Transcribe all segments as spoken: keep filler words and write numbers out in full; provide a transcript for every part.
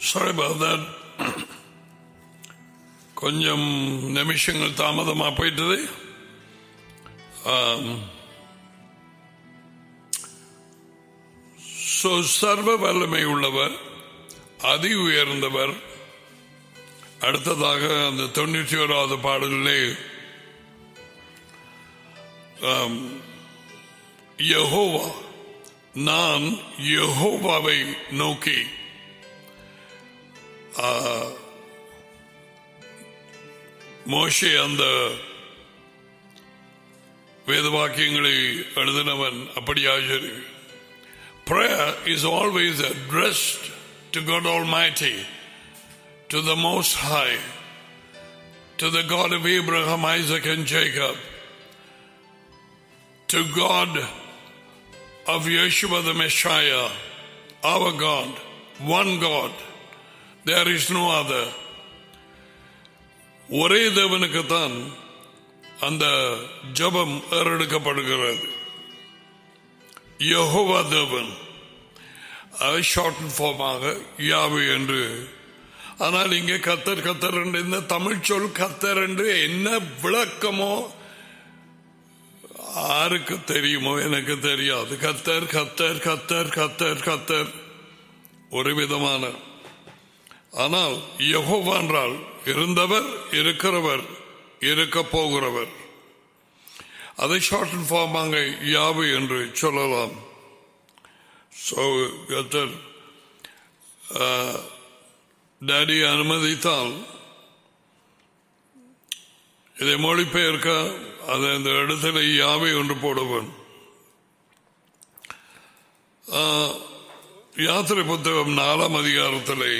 Sorry about that. கொஞ்சம் நிமிஷங்கள் தாமதமா போயிட்டது. சோ சர்வ வல்லமை உள்ளவர், அதி உயர்ந்தவர். அடுத்ததாக அந்த தொண்ணூற்றி ஓராவது பாடலிலே யெகோவா, நான் யெகோவாவை நோக்கி மோசே அந்த வேத வாக்கியங்களை எழுதினவன் அப்படியாக. Prayer is always addressed to God Almighty, to the Most High, to the God of Abraham, Isaac and Jacob, to God of Yeshua the Messiah, our God, one God. There is no other. ஒரே தேவனுக்குத்தான் அந்த ஜெபம் ஏறெடுக்கப்படுகிறது. யெகோவா தேவன், அதை short ஃபார்மாக யாவே என்று. ஆனால் இங்கே கத்தர் கத்தர் என்று, இந்த தமிழ் சொல் கத்தர் என்று என்ன விளக்கமோ யாருக்கு தெரியுமோ, எனக்கு தெரியாது. கத்தர் கத்தர் கத்தர் கத்தர் கத்தர் ஒரு விதமான. ஆனால் யெகோவா என்றால் இருந்தவர், இருக்கிறவர், இருக்க போகிறவர். அதை ஷார்ட் ஃபார்மாக யாவே என்று சொல்லலாம். சோ கத்தர் டாடி அனுமதித்தால் இதை மொழிபெயர்க்க அதை அந்த இடத்துல யாவே ஒன்று போடுவன். யாத்திரை புத்தகம் நாலாம் அதிகாரத்திலே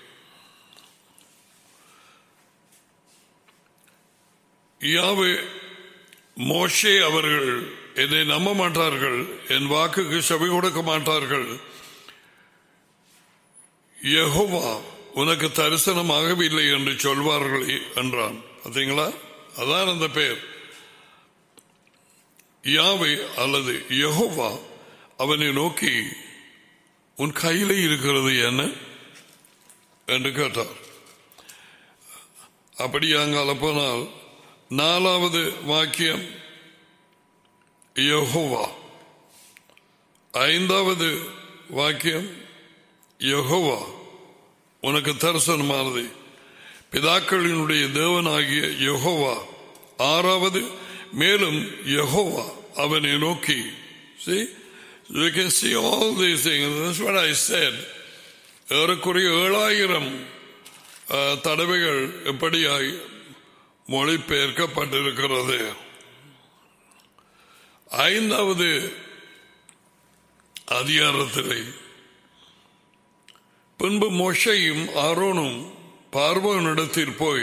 யாவே மோசே அவர்கள் என்னை நம்ப மாட்டார்கள், என் வாக்குக்கு செவி கொடுக்க மாட்டார்கள், யெகோவா உனக்கு தரிசனமாகவில்லை என்று சொல்வார்கள் என்றான். பார்த்தீங்களா, அதான் அந்த பெயர் யாவே அல்லது யெகோவா. அவனை நோக்கி உன் கையிலே இருக்கிறது என்ன என்று கேட்டார். அப்படி அங்கால போனால் நாலாவது வாக்கியம் யெகோவா, ஐந்தாவது வாக்கியம் யெகோவா உனக்கு தரிசனமானது, பிதாக்களினுடைய தேவனாகிய யெகோவா. ஆறாவது மேலும் யெகோவா அவனை நோக்கி. See, you can see all these things. That's what I said. ஏறக்குறைய ஏழாயிரம் தடவைகள் எப்படியாய் மொழிபெயர்க்கப்பட்டிருக்கிறது. ஐந்தாவது அதிகாரத்திலே பின்பு மோசேயும் ஆரோனும் பார்வோனிடத்தில் போய்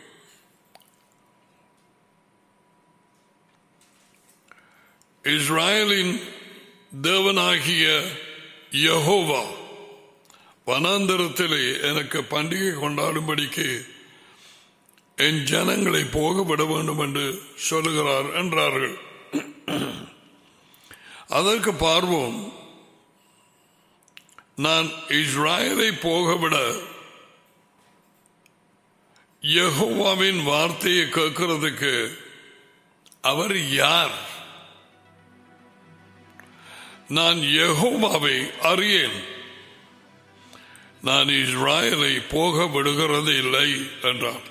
இஸ்ராயலின் தேவனாகிய யெகோவா வனாந்தரத்திலே எனக்கு பண்டிகை கொண்டாடும்படிக்கு என் ஜனங்களை போக விட வேண்டும் என்று சொல்லுகிறார் என்றார்கள். அதற்கு பார்வோன், நான் இஸ்ராயலை போகவிட யெகோவாவின் வார்த்தையை கேட்கிறதுக்கு அவர் யார்? நான் யெகோவாவை அறியேன், நான் இஸ்ராயலை போக விடுகிறது இல்லை என்றார்.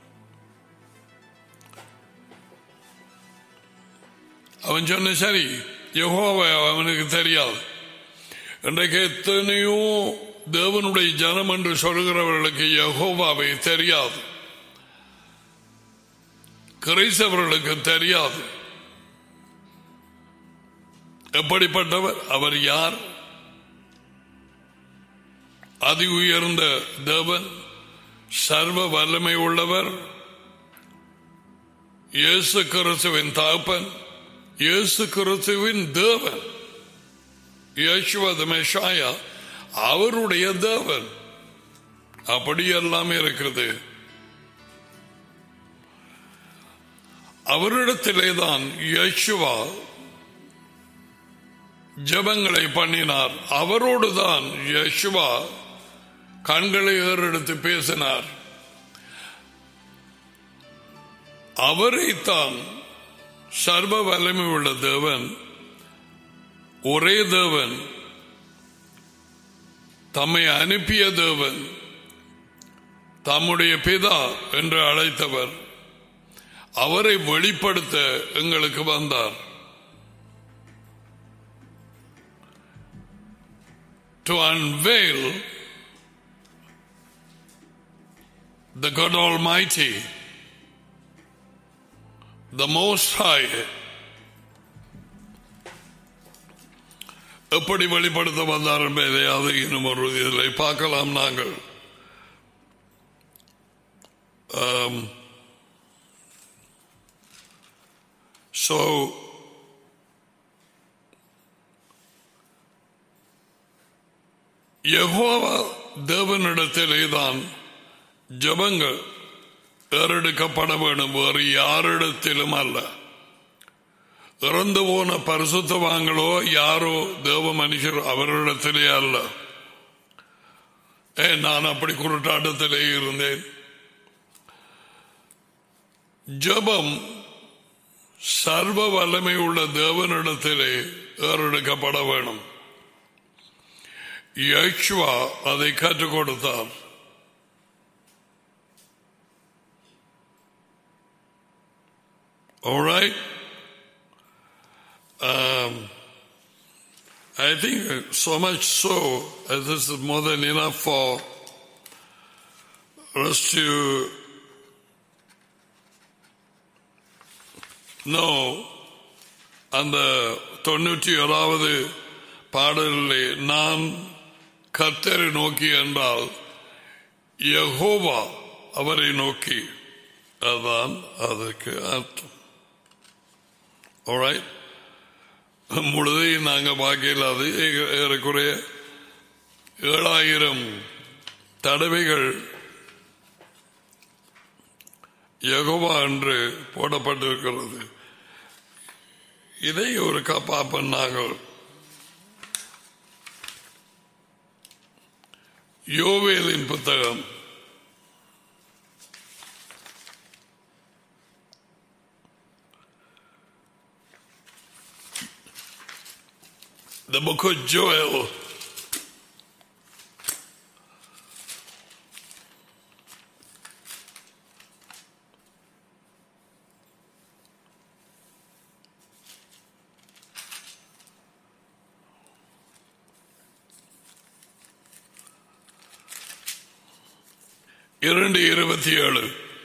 அவன் சொன்ன, சரி, யெகோவா அவனுக்கு தெரியாது. இன்றைக்கு எத்தனையோ தேவனுடைய ஜனம் என்று சொல்கிறவர்களுக்கு யெகோவாவை தெரியாது, கிறிஸ்தவர்களுக்கு தெரியாது. எப்படிப்பட்டவர்? அவர் யார்? அதி உயர்ந்த தேவன், சர்வ வல்லமை உள்ளவர், இயேசு கிறிஸ்துவின் தகப்பன், இயேசு கிறிஸ்துவின் தேவன், யெஷுவா தி மெஷாயா அவருடைய தேவன். அப்படியெல்லாம் இருக்கிறது. அவரிடத்திலேதான் யெஷுவா ஜெபங்களை பண்ணினார். அவரோடுதான் யெஷுவா கண்களை ஏறெடுத்து பேசினார். அவரைத்தான் சர்வ வல்லமை உள்ள தேவன், ஒரே தேவன், தம்மை அனுப்பிய தேவன், தம்முடைய பிதா என்று அழைத்தவர், அவரை வெளிப்படுத்த எங்களுக்கு வந்தார். To unveil the God Almighty, the Most High. எப்படி வெளிப்படுத்த வந்தார் என்பதை அது இன்னும் ஒரு இதில் பார்க்கலாம். நாங்கள் so யெகோவா தேவனிடத்திலே தான் ஜெபங்கள் ஏறெடுக்கப்பட வேண்டும், வேறு யாரிடத்திலும் அல்ல. இறந்து போன பரிசுத்தவான்களோ யாரோ தேவ மனுஷர் அவரிடத்திலே அல்ல. ஏ நான் அப்படி குருட்டாட்டத்திலே இருந்தேன். ஜெபம் சர்வ வல்லமை உள்ள தேவனிடத்திலே ஏறெடுக்கப்பட வேண்டும். யெகோவா அதை கற்றுக் கொடுத்தார். All right. Um, I think so much so as this is more than enough for us to know. அந்த தொண்ணூற்றி ஓராவது பாடலிலே நான் கர்த்தரை நோக்கி என்றால் யெகோவா அவரை நோக்கி, அதான் அதற்கு அர்த்தம். Alright. முழுதையும் நாங்கள் பார்க்கல. அது ஏறக்குறைய ஏழாயிரம் தடவைகள் யெகோவா என்று போடப்பட்டிருக்கிறது. இதை ஒரு காப்பாப்பன் நாங்கள் யோவேலின் புத்தகம் The book of Joel. இரண்டு இருபத்தி ஏழு.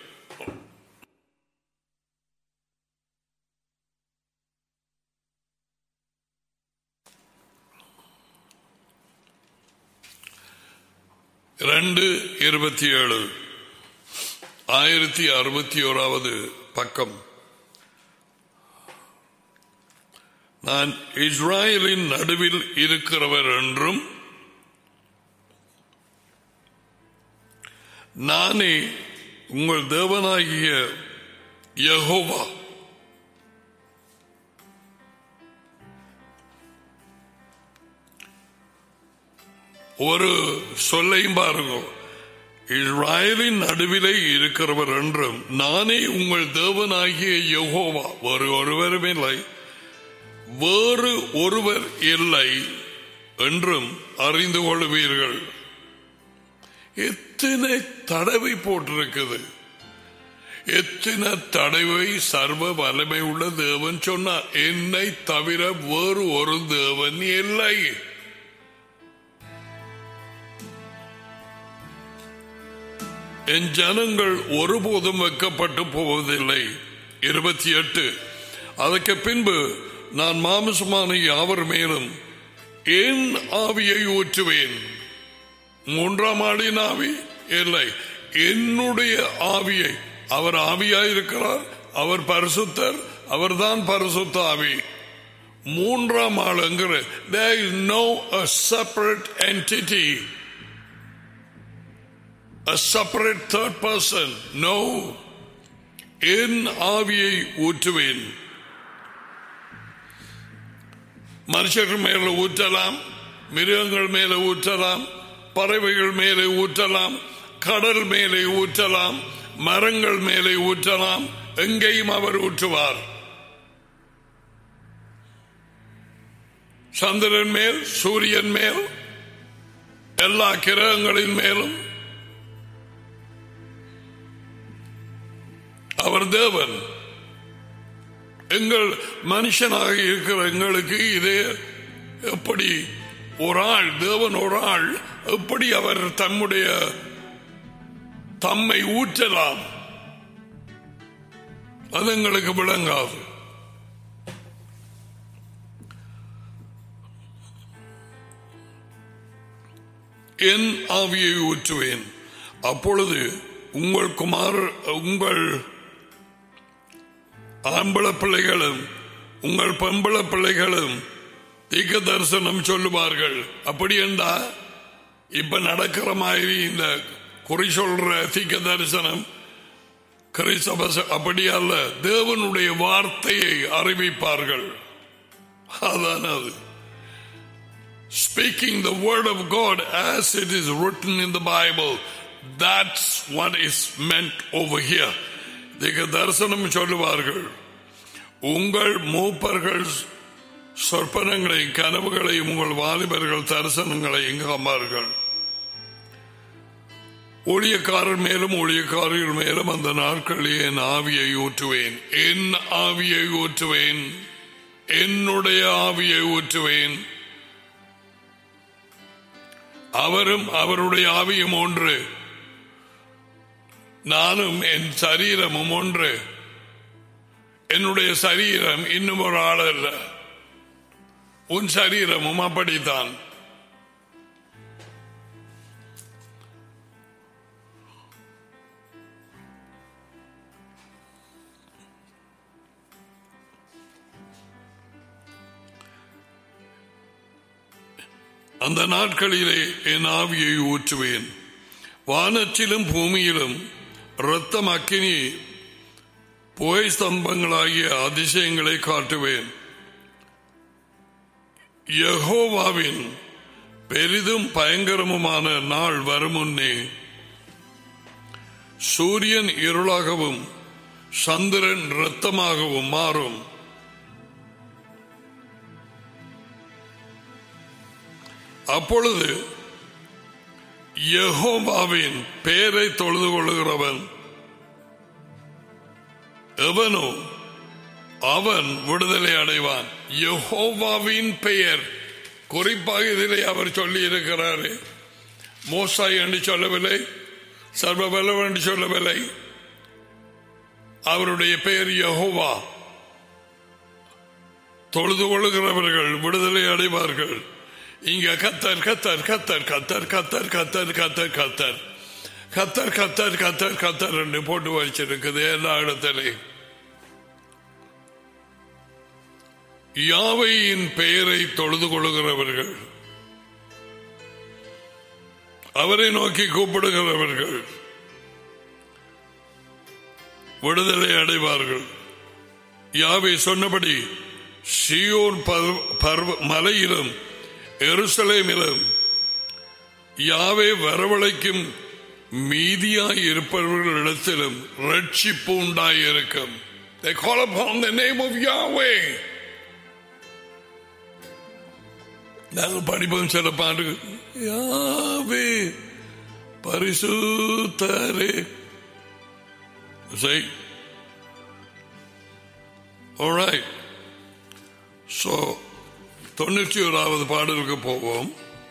ரெண்டு இருபத்தி ஏழு ஆயிரத்தி அறுபத்தி ஓராவது பக்கம். நான் இஸ்ராயலின் நடுவில் இருக்கிறவர் என்றும் நானே உங்கள் தேவனாகிய யெகோவா ஒரு சொல்லையும் பாருங்க. இஸ்ராயலின் நடுவிலே இருக்கிறவர் என்றும் நானே உங்கள் தேவனாகிய யெகோவா, வேறு ஒருவரும் இல்லை, வேறு ஒருவர் இல்லை என்றும் அறிந்து கொள்வீர்கள். எத்தனை தடவை போட்டிருக்குது, எத்தனை தடவை சர்வ வல்லமை உள்ள தேவன் சொன்னார், என்னை தவிர வேறு ஒரு தேவன் இல்லை. என் ஜனங்கள் ஒருபோதும் வைக்கப்பட்டு போவதில்லை. இருபத்தி எட்டு. அதற்கு பின்பு நான் மாமிசமான யாவர் மேலும் என் ஆவியை ஊற்றுவேன். மூன்றாம் ஆளின் ஆவி இல்லை, என்னுடைய ஆவியை. அவர் ஆவியாயிருக்கிறார், அவர் பரிசுத்தர், அவர் தான் பரிசுத்த ஆவி. மூன்றாம் ஆளுங்கிற there is no a separate entity, a separate third person. No. என் ஆவியை ஊற்றுவேன். மனுஷர்கள் மேல ஊற்றலாம், மிருகங்கள் மேல ஊற்றலாம், பறவைகள் மேலே ஊற்றலாம், கடல் மேலே ஊற்றலாம், மரங்கள் மேலே ஊற்றலாம், எங்கேயும் அவர் ஊற்றுவார். சந்திரன் மேல், சூரியன் மேல், எல்லா கிரகங்களின் மேலும் அவர் தேவன். எங்கள் மனுஷனாக இருக்கிற எங்களுக்கு இதே எப்படி ஒரு ஆள் தேவன், ஒரு ஆள் எப்படி அவர் தம்முடைய தம்மை ஊற்றலாம், அது எங்களுக்கு விளங்காது. என் ஆவியை ஊற்றுவேன், அப்பொழுது உங்கள் குமார் உங்கள் ஆம்பள பிள்ளைகளும் உங்கள் பெம்பள பிள்ளைகளும் தீர்க்க தரிசனம் சொல்லுவார்கள். அப்படி என்றா இப்ப நடக்கிற மாதிரி இந்த குறி சொல்ற தீர்க்க தரிசனம் கிறிஸ்தவ அப்படி அல்ல, தேவனுடைய வார்த்தையை அறிவிப்பார்கள். அதான் அது. Speaking the word of God as it is written in the Bible. That's what is meant over here. தீர்க்க தரிசனம் சொல்லுவார்கள். உங்கள் மூப்பர்கள் சொற்பனங்களை, கனவுகளை, உங்கள் வாலிபர்கள் தரிசனங்களை காண்பார்கள். ஊழியக்காரர் மேலும் ஊழியக்காரர்கள் மேலும் அந்த நாட்களில் என் ஆவியை ஊற்றுவேன், என் ஆவியை ஊற்றுவேன், என்னுடைய ஆவியை ஊற்றுவேன். அவரும் அவருடைய ஆவியும் ஒன்று, நானும் என் சரீரமும் ஒன்று. என்னுடைய சரீரம் இன்னும் ஒரு ஆள் அல்ல, உன் சரீரமும் அப்படித்தான். அந்த நாட்களிலே என் ஆவியை ஊற்றுவேன், வானத்திலும் பூமியிலும் இரத்தம், அக்கினி, புகை ஸ்தம்பங்களாகிய அதிசயங்களை காட்டுவேன். யெகோவாவின் பெரிதும் பயங்கரமுமான நாள் வரும் முன்னே சூரியன் இருளாகவும் சந்திரன் இரத்தமாகவும் மாறும். அப்பொழுது யெகோவாவின் பெயரை தொழுது கொள்ளுகிறவன் எவனோ அவன் விடுதலை அடைவான். யெகோவாவின் பெயர் குறிப்பாக இதிலே அவர் சொல்லி இருக்கிறார். மோசாய் என்று சொல்லவில்லை, சர்வ வல்லவர் என்று சொல்லவில்லை, அவருடைய பெயர் யெகோவா. தொழுது கொள்ளுகிறவர்கள் விடுதலை அடைவார்கள். இங்க கத்தர் கத்தர் கத்தர் கத்தர் கத்தர் கத்தர் கத்தர் கத்தர் கத்தர் கத்தர் கத்தர் கத்தர் என்று போட்டு வச்சிருக்குது எல்லா இடத்திலையும். யாவையின் பெயரை தொழுது கொள்ளுகிறவர்கள், அவரை நோக்கி கூப்பிடுகிறவர்கள் விடுதலை அடைவார்கள். யாவை சொன்னபடி சீயோன் மலையிலும் எருசலேமிலும் யாவே வரவழைக்கும் மீதியாய் இருப்பவர்களிடத்திலும் ரட்சிப்பு உண்டாயிருக்கும். They call upon the name of Yahweh. நாங்கள் படிப்போம் சில பாட்டுகள், யாவே பரிசுத்தரே. Say, all right. So தொண்ணூற்றி ஓராவது பாடலுக்கு போவோம்.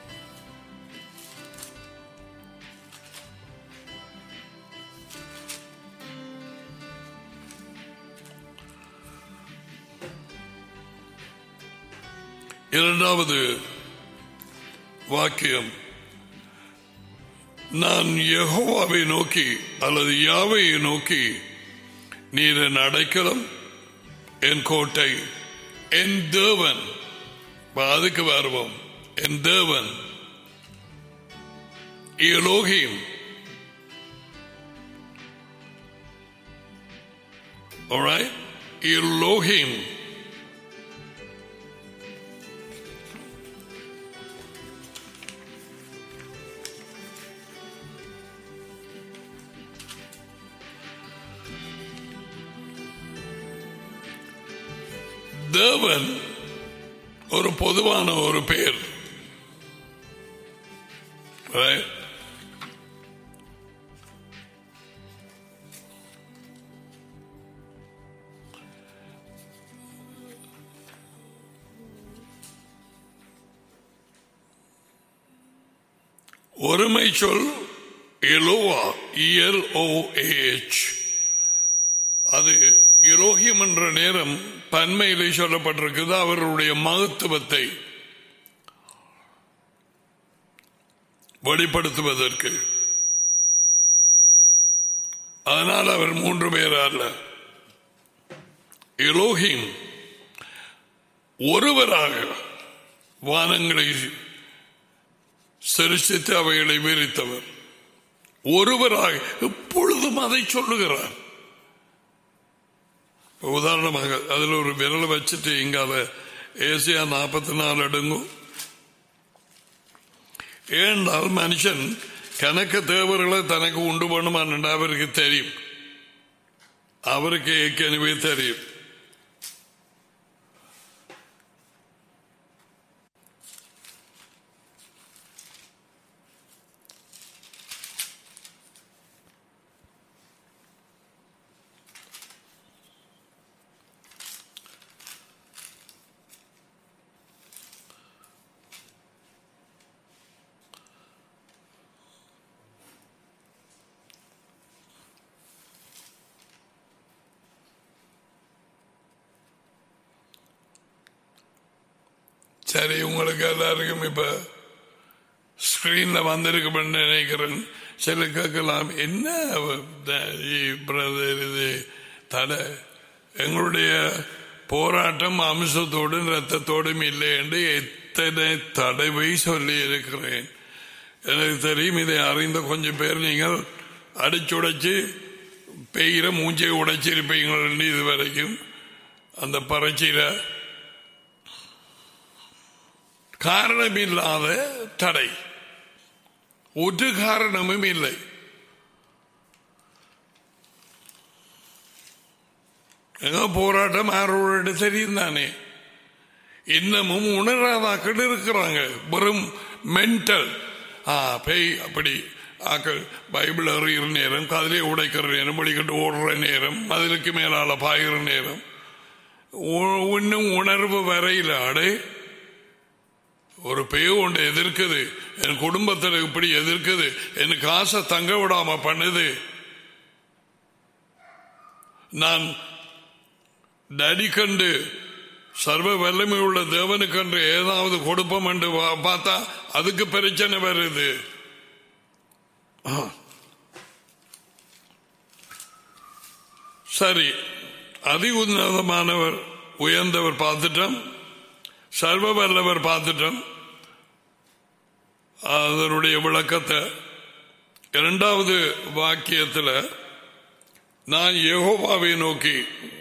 இரண்டாவது வாக்கியம், நான் யெகோவாவை நோக்கி அல்லது யாவையை நோக்கி, நீர் என் அடைக்கலம், என் கோட்டை, என் தேவன். அதுக்கு வருவோம், என் தேவன் எலோஹிம். All right, Elohim. தேவன் ஒரு பொதுவான ஒரு பெயர். Right? ஒருமை சொல் எலோவா, இஎல் ஓ ஏச். அது எலோகியம் என்ற நேரம் பன்மையிலே சொல்லப்பட்டிருக்குது. அவருடைய மகத்துவத்தை வெளிப்படுத்துவதற்கு. அதனால் அவர் மூன்று பேர் அல்ல. எலோகிம் ஒருவராக வானங்களை சிருஷ்டித்து அவைகளை விரித்தவர். ஒருவராக எப்பொழுதும் அதை சொல்லுகிறார். உதாரணமாக அதில் ஒரு விரல் வச்சுட்டு இங்க அதை ஏசியா நாற்பத்தி நாலு அடுங்கும். ஏனென்றால் மனுஷன் கணக்கு தேவர்களை தனக்கு உண்டு பண்ணுமான் அவருக்கு தெரியும். அவருக்கு ஏற்கனவே தெரியும். சரி, உங்களுக்கு எல்லாருக்கும் இப்ப ஸ்கிரீன்ல வந்திருக்கு நினைக்கிறேன். சில கேட்கலாம், என்ன பிரதர் இது தடை? எங்களுடைய போராட்டம் அம்சத்தோடும் ரத்தத்தோடும் இல்லை என்று எத்தனை தடவை சொல்லி இருக்கிறேன். எனக்கு தெரியும். இதை அறிந்த கொஞ்சம் பேர் நீங்கள் அடிச்சுடைச்சு பெய்கிற மூஞ்சை உடைச்சிருப்பீங்கள் இது வரைக்கும். அந்த பறச்சில காரணமில்லாத தடை, ஒரு காரணமும் இல்லை. எங்க போராட்டம் யாரோட தெரியும் தானே. இன்னமும் உணராதாக்கள் இருக்கிறாங்க. வெறும் மென்டல் பேய் அப்படி ஆக்கள். பைபிள் அறிகிற நேரம், கதிலே உடைக்கிற நேரம், படிக்கட்டு ஓடுற நேரம், மதிலுக்கு மேலால பாய்கிற நேரம், இன்னும் உணர்வு வரையில் அடே ஒரு பேய் ஒன்று எதிர்க்குது, என் குடும்பத்தில் இப்படி எதிர்க்குது, என் காசை தங்க விடாம பண்ணுது, நான் டடி கண்டு சர்வ வல்லமை உள்ள தேவனுக்கன்று ஏதாவது கொடுப்போம் என்று பார்த்தா அதுக்கு பிரச்சனை வருது. சரி, அதி உன்னதமானவர் உயர்ந்தவர் பார்த்துட்டோம், சர்வ வல்லவர் பார்த்துட்டோம். அதனுடைய விளக்கத்தை இரண்டாவது வாக்கியத்தில் நான் யெகோவாவை நோக்கி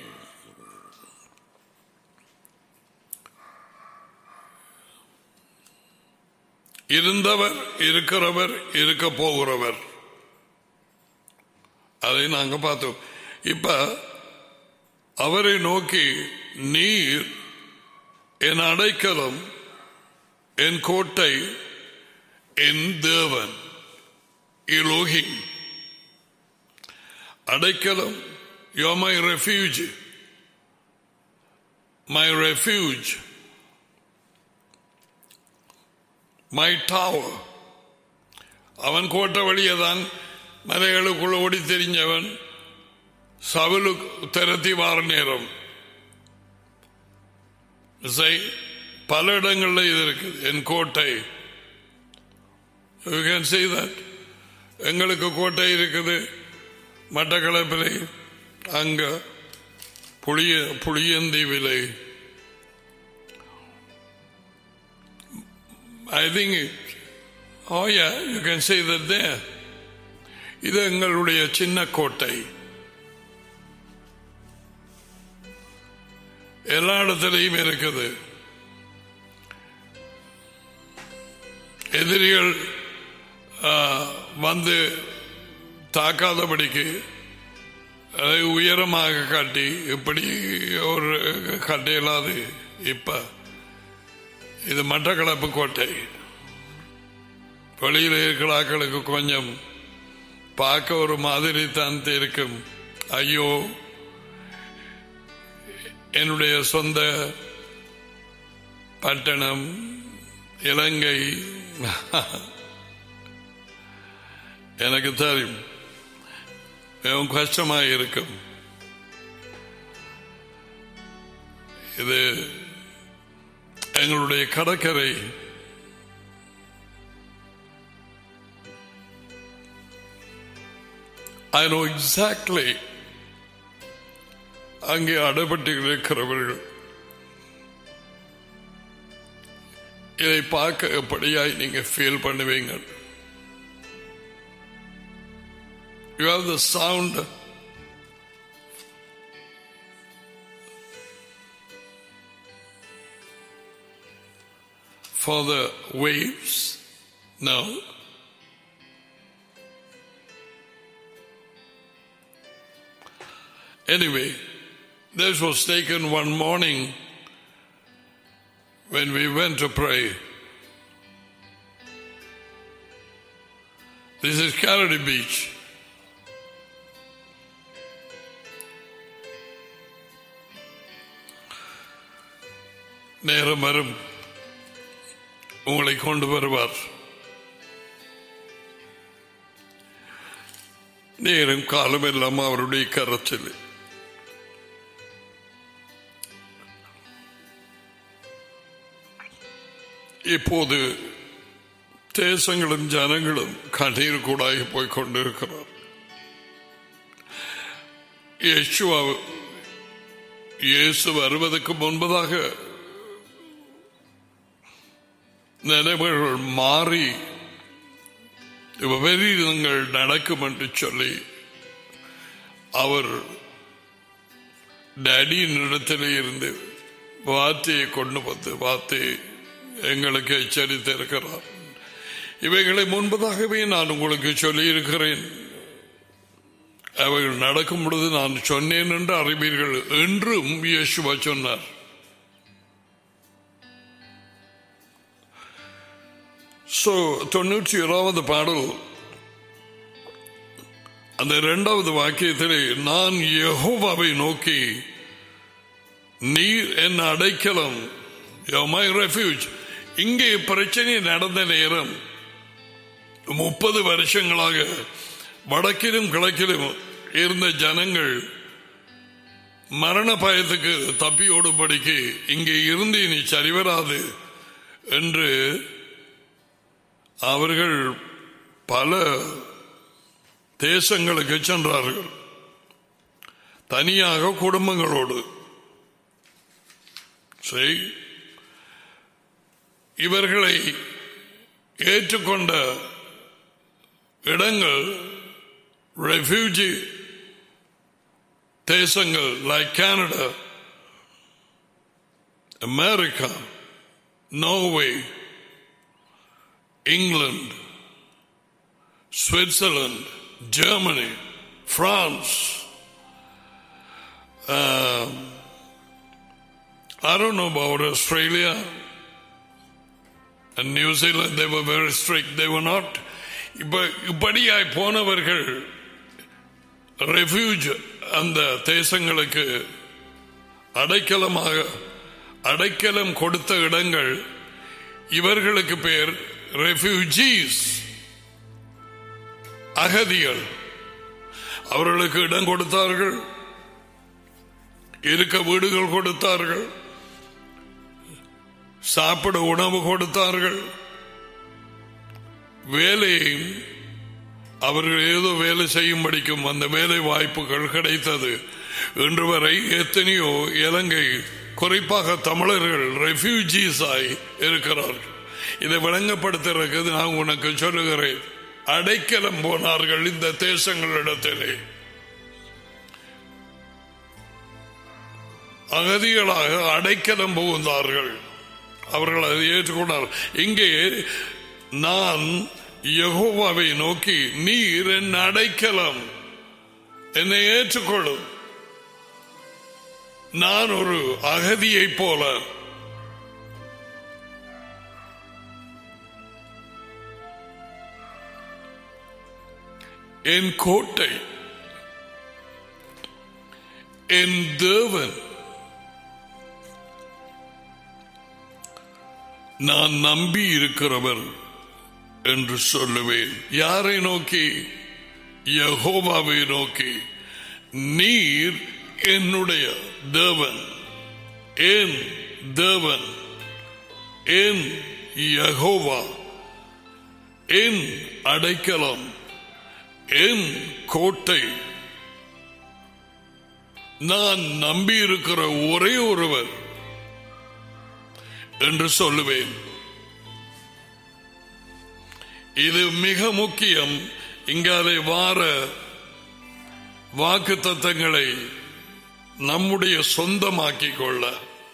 இருந்தவர், இருக்கிறவர், இருக்க போகிறவர், அதை நாங்க பார்த்தோம். இப்ப அவரை நோக்கி நீர் என் அடைக்கலம், என் கோட்டை, என் தேவன், எலோஹிம். அடைக்கலம், you are my refuge, my refuge, my tower. அவன் கோட்டை வழியதான் மலைகளுக்குள்ள ஓடி தெரிஞ்சவன் சவுலு திரத்தி வார நேரம் பல இடங்கள்ல இது இருக்குது. என் கோட்டை, you can see that. எங்களுக்கு கோட்டை இருக்குது மட்டக்களப்பிலை, அங்க புளிய புளியந்தீவிலை. I think it, oh yeah, you can say that there. இது எங்களுடைய சின்ன கோட்டை. எல்லா இடத்திலையும் இருக்குது. எதிரிகள் வந்து தாக்காதபடிக்கு அதை உயரமாக காட்டி இப்படி ஒரு கட்டையில்லாது. இப்ப இது மட்டக்களப்பு கோட்டை. வெளியில் இருக்கிற ஆக்களுக்கு கொஞ்சம் பார்க்க ஒரு மாதிரி தான் இருக்கும். ஐயோ, என்னுடைய சொந்த பட்டணம் இலங்கை, எனக்கு தெரியும் மிகவும் கஷ்டமாக இருக்கும். இது எங்களுடைய கடற்கரை. I know exactly அங்கே அடைபட்டு இருக்கிறவர்கள் இதை பார்க்க எப்படியாய் நீங்க ஃபீல் பண்ணுவீங்க. You have the sound for the waves? No. Anyway, this was taken one morning when we went to pray. This is Carody Beach. நேரம் வரும், உங்களை கொண்டு வருவார். நேரம் காலம் எல்லாம் அவருடைய கரத்தில். இப்போது தேசங்களும் ஜனங்களும் கண்ணீர் கூடாகி போய் கொண்டிருக்கிறார். இயேசு வருவதற்கு முன்பதாக நிலைமைகள் மாறி விபரீதங்கள் நடக்கும் என்று சொல்லி அவர் டேடியின் இடத்திலே இருந்து வார்த்தையை கொண்டு வந்து வார்த்தையை எங்களுக்கு எச்சரித்திருக்கிறார். இவைகளை முன்பதாகவே நான் உங்களுக்கு சொல்லி இருக்கிறேன். அவைகள் நடக்கும் பொழுது நான் சொன்னேன் என்று அறிவீர்கள் என்றும் இயேசுவா சொன்னார். சோ தொண்ணூற்றி ஏழாவது பாடல் அந்த இரண்டாவது வாக்கியத்திலே, நான் யெகோவாவை நோக்கி நீர் என் அடைக்கலம், மை ரெஃப்யூஜ். இங்கே பிரச்சனை நடந்த நேரம் முப்பது வருஷங்களாக வடக்கிலும் கிழக்கிலும் இருந்த ஜனங்கள் மரண பயத்துக்கு தப்பி ஓடும்படிக்கு இங்கே இருந்து இனி சரிவராது என்று அவர்கள் பல தேசங்களுக்கு சென்றார்கள், தனியாக குடும்பங்களோடு. சரி, இவர்களை ஏற்றுக்கொண்ட இடங்கள் ரெஃப்யூஜி தேசங்கள் like Canada, America, Norway, England, Switzerland, Germany, France. Uh, I don't know about Australia and New Zealand. They were very strict. They were not. இப்படியாய் போனவர்கள் ரெஃப்யூஜ் அந்த தேசங்களுக்கு அடைக்கலமாக அடைக்கலம் கொடுத்த இடங்கள், இவர்களுக்கு பேர் ரெஃப்யூஜீஸ், அகதிகள். அவர்களுக்கு இடம் கொடுத்தார்கள், இருக்க வீடுகள் கொடுத்தார்கள், சாப்பிட உணவு கொடுத்தார்கள், வேலையும் அவர்கள் ஏதோ வேலை செய்யும்படிக்கும் அந்த வேலை வாய்ப்புகள் கிடைத்தது. இன்று வரை எத்தனையோ இலங்கை, குறிப்பாக தமிழர்கள் ரெஃப்யூஜீஸ் ஆகி இருக்கிறார்கள். இதை விளங்கப்படுத்துறதுக்கு நான் உனக்கு சொல்லுகிறேன், அடைக்கலம் போனார்கள் இந்த தேசங்களிடத்திலே, அகதிகளாக அடைக்கலம் புகுந்தார்கள். அவர்கள் அதை ஏற்றுக்கொண்டார். இங்கே நான் யெகோவாவை நோக்கி நீர் என் அடைக்கலம், என்னை ஏற்றுக்கொள்ளும். நான் ஒரு அகதியை போல என் கோட்டை, என் தேவன், நான் நம்பி இருக்கிறவர் என்று சொல்லுவேன். யாரை நோக்கி? யெகோவாவை நோக்கி. நீர் என்னுடைய தேவன், என் தேவன், என் யெகோவா, என் அடைக்கலம், என் கோட்டை, நான் நம்பி இருக்கிற ஒரே ஒருவர் என்று சொல்லுவேன். இது மிக முக்கியம். இங்காலே வார வாக்கு தத்தங்களை நம்முடைய சொந்தமாக்கிக் கொள்ள.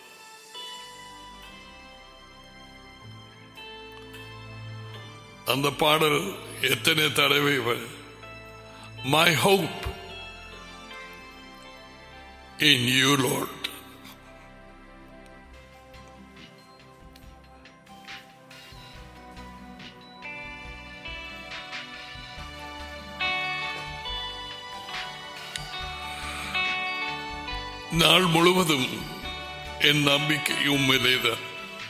அந்த பாடல் எத்தனை தடவை, my hope in you lord. நாள் முழுவதும் என் நம்பிக்கை உண்மையிலேதான்.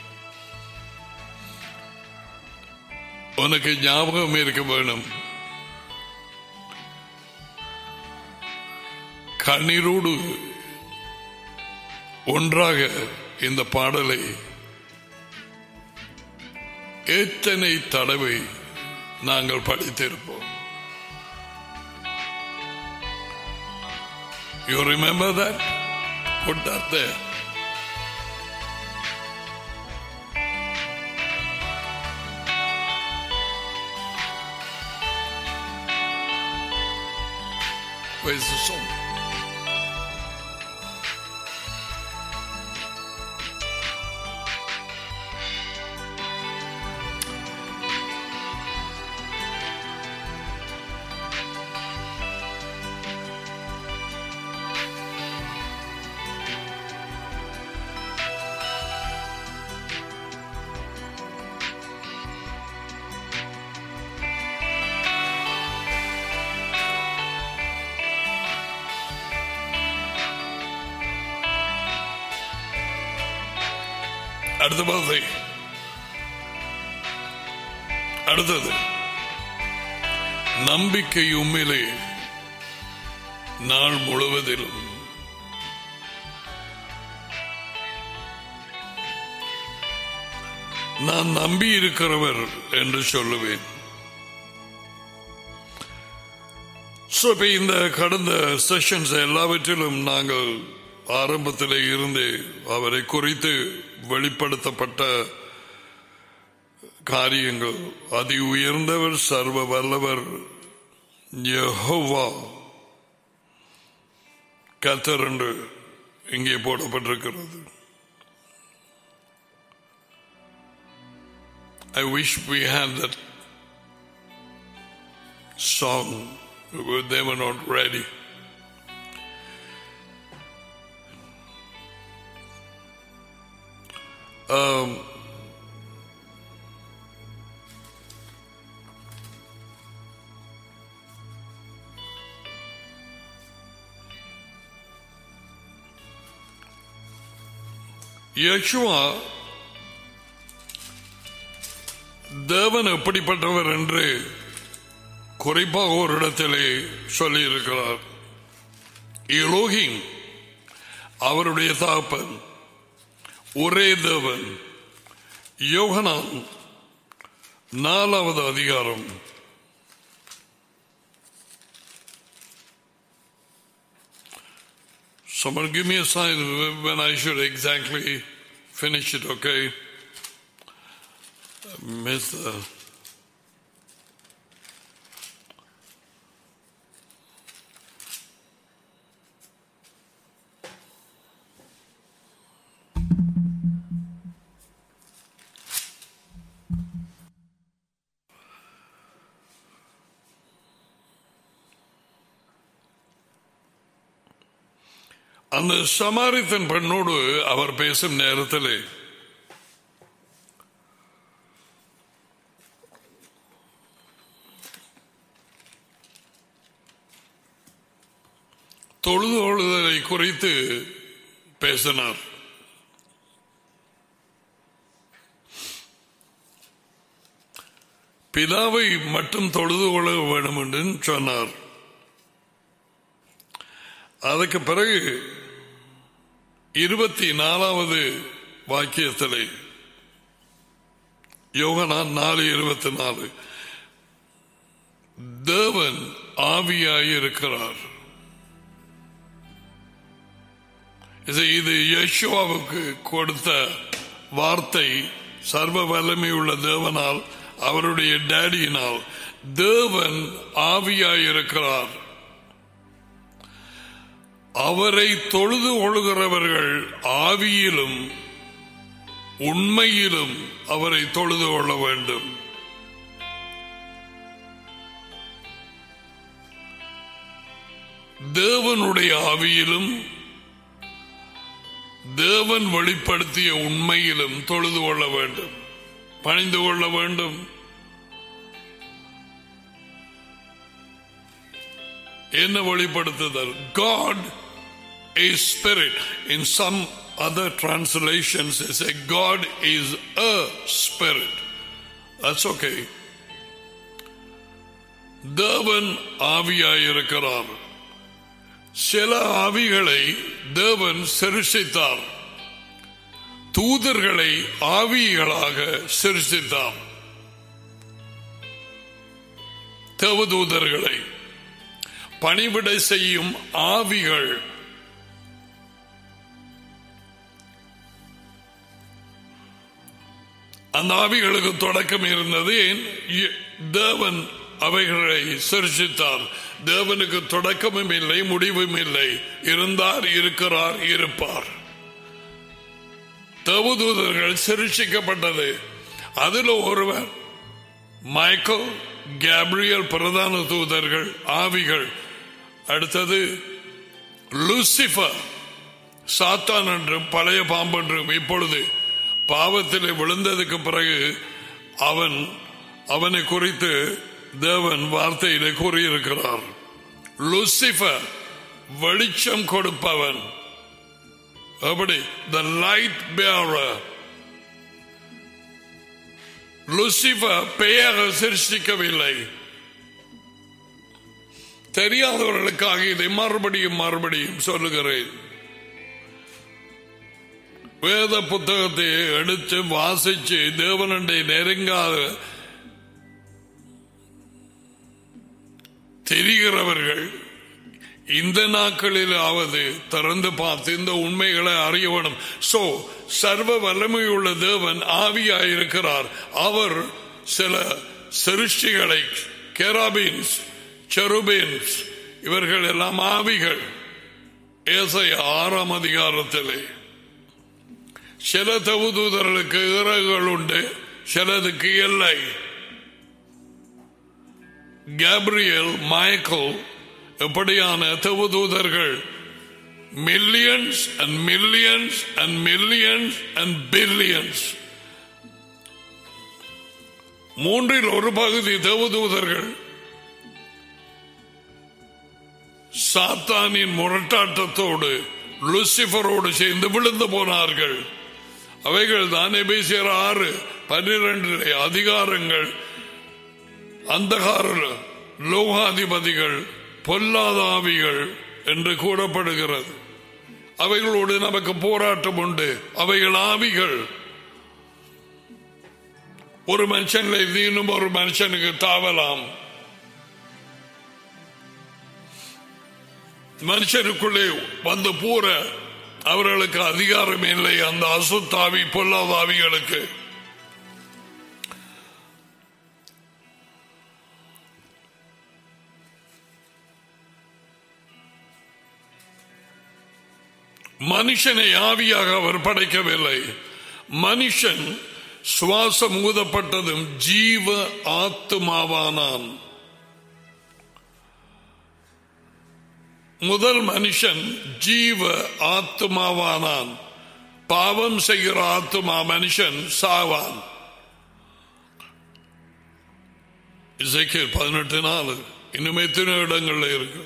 உனக்கு ஞாபகம் இருக்க வேணும், கண்ணீரோடு ஒன்றாக இந்த பாடலை எத்தனை தடவை நாங்கள் படித்திருப்போம். You remember that? Put that there. Where's the song? அடுத்த வார்த்தை, அடுத்தது நம்பிக்கை உண்மையிலே நாள் முழுவதிலும். நான் நம்பி இருக்கிறவர் என்று சொல்லுவேன். இந்த கடந்த செஷன்ஸ் எல்லாவற்றிலும் நாங்கள் ஆரம்பத்திலே இருந்து அவரை குறித்து வெளிப்படுத்தப்பட்ட காரியங்கள், அதி உயர்ந்தவர், சர்வ வல்லவர், யெகோவா கர்த்தர் என்று இங்கே போடப்பட்டிருக்கிறது. I wish we had that song, but they were not ready. Um, Jehovah தேவன் எப்படிப்பட்டவர் என்று குறிப்பாக ஒரு இடத்திலே சொல்லியிருக்கிறார். எலோஹிம் அவருடைய தகப்பன், ஒரே தேவன். யோகனான் நாலாவது அதிகாரம் Someone give me a sign when I should exactly finish it, okay? I missed the... அந்த சமாரித்தன் பெண்ணோடு அவர் பேசும் நேரத்தில் தொழுது கொள்ளுதலை குறித்து பேசினார். பிதாவை மட்டும் தொழுது கொள்ள வேண்டும் என்று சொன்னார். அதுக்கு பிறகு இருபத்தி நாலாவது வாக்கியத்திலே யோகனான் நாலு இருபத்தி நாலு தேவன் ஆவியாயிருக்கிறார். இது யெஷுவாவுக்கு கொடுத்த வார்த்தை. சர்வ வல்லமை உள்ள தேவனால், அவருடைய டேடியினால். தேவன் ஆவியாயிருக்கிறார். அவரை தொழுது கொள்கிறவர்கள் ஆவியிலும் உண்மையிலும் அவரை தொழுது கொள்ள வேண்டும். தேவனுடைய ஆவியிலும் தேவன் வெளிப்படுத்திய உண்மையிலும் தொழுது கொள்ள வேண்டும், பணிந்து கொள்ள வேண்டும். என்ன வெளிப்படுத்துதல்? God is spirit. In some other translations they say God is a spirit. That's okay. தேவன் ஆவியாயிருக்கிறார். சில ஆவிகளை தேவன் சிருஷ்டித்தார். தூதர்களை ஆவிகளாக சிருஷ்டித்தார். தேவதூதர்களை பணிவிடை செய்யும் ஆவிகள். அந்த ஆவிகளுக்கு தொடக்கம் இருந்தது. தேவன் அவைகளை சிருஷ்டித்தார். தேவனுக்கு தொடக்கமும் இல்லை, முடிவும் இல்லை. இருந்தார், இருக்கிறார், இருப்பார். தேவதூதர்கள் சிருஷ்டிக்கப்பட்டது. அதில் ஒருவர் மைக்கேல், கேப்ரியல் பிரதான தூதர்கள், ஆவிகள். அடுத்தது லூசிபர், சாத்தான் என்றும் பழைய பாம்பு என்றும். இப்பொழுது பாவத்தில் விழுந்ததுக்கு பிறகு அவன் அவனை குறித்து தேவன் வார்த்தையிலே கூறியிருக்கிறார். லூசிபர் வெளிச்சம் கொடுப்பவன். அப்படி the light bearer. லூசிபர் பெயர் சிருஷ்டிக்கவில்லை. தெரியாதவர்களுக்காக இதை மறுபடியும் மறுபடியும் சொல்லுகிறேன். வேத புத்தகத்தை எடுத்து வாசிச்சு தேவனண்டை நெருங்காத தெரிகிறவர்கள் இந்த நாட்களிலாவது திறந்து பார்த்து இந்த உண்மைகளை அறிய வேண்டும். சோ சர்வ வல்லமையுள்ள தேவன் ஆவியாயிருக்கிறார். அவர் சில சிருஷ்டிகளை, கெராபீன்ஸ், செருபீன்ஸ், இவர்கள் எல்லாம் ஆவிகள். ஏசாயா ஆறாம் அதிகாரத்திலே சில தேவதூதர்களுக்கு இறகுகள் உண்டு, சிலதுக்கு இல்லை. கேப்ரியல், மைக்கேல் எப்படியான தேவதூதர்கள் millions and millions and millions and billions. மூன்றில் ஒரு பகுதி தேவதூதர்கள் சாத்தானின் முரட்டாட்டத்தோடு லூசிபரோடு சேர்ந்து விழுந்து போனார்கள். அவைகள் தான் எபேசியர் ஆறு பன்னிரண்டு அதிகாரங்கள். அந்தகார லோகாதிபதிகள், பொல்லாத ஆவிகள் என்று கூறப்படுகிறது. அவைகளோடு நமக்கு போராட்டம் உண்டு. அவைகள் ஆவிகள். ஒரு மனுஷன்ல இன்னும் ஒரு மனுஷனுக்கு தாவலாம். மனுஷனுக்குள்ளே வந்து பூர அவர்களுக்கு அதிகாரம் இல்லை. அந்த அசுத்தாவி, பொல்லாத ஆவிகளுக்கு. மனுஷனை ஆவியாக அவர் படைக்கவில்லை. மனுஷன் சுவாசம் ஊதப்பட்டதும் ஜீவ ஆத்துமாவானான். முதல் மனுஷன் ஜீவ ஆத்மாவானான். பாவம் செய்கிற ஆத்மா மனுஷன் சாவான். எசேக்கியேல் பதினெட்டு நாலு. இன்னும் எத்தனை இடங்கள்ல இருக்கு.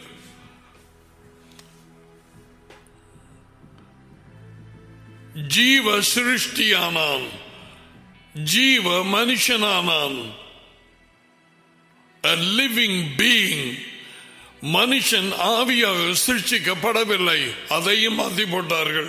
ஜீவ சிருஷ்டியானான், ஜீவ மனுஷனானான். A living being. மனுஷன் ஆவியாக சிருஷ்டிக்கப்படவில்லை. அதையும் மாற்றி போட்டார்கள்.